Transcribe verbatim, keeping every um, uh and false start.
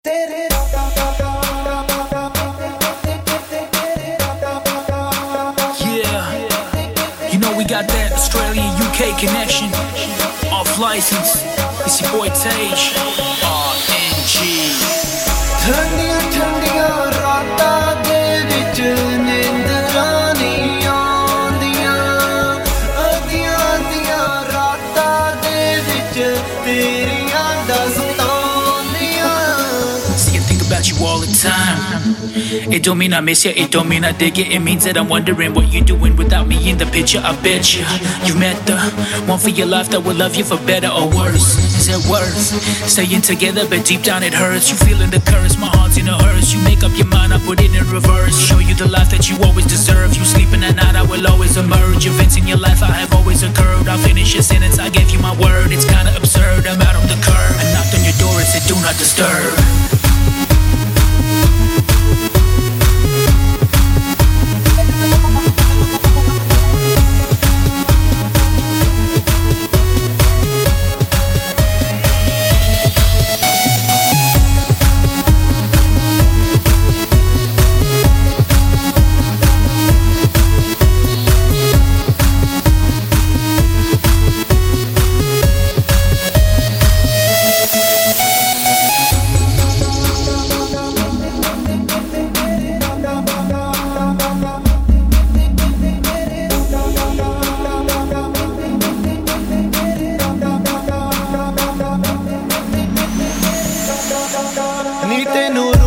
You know we got that Australia U K connection. Off license. It's your boy Tage. R N G. ठंडियां ठंडियां रातां दे विच नींदरां नहीं आउंदियां अद्धियां अद्धियां रातां दे विच तेरियां दा सताउंदियां. See, I think about you all the time. It don't mean I miss ya, it don't mean I dig it. It means that I'm wondering what you're doing without me in the picture. I bet you you've met the one for your life that will love you for better or worse. Is it worth staying together but deep down it hurts? You feeling the curse, my heart's in a hearse. You make up your mind, I put it in reverse. Show you the life that you always deserve. You sleeping at night, I will always emerge. Events in your life I have always occurred. I'll finish your sentence, I gave you my word. It's kinda absurd, I'm out on the curb. I knocked on your door and said do not disturb. ਨੀ ਤੈਨੂੰ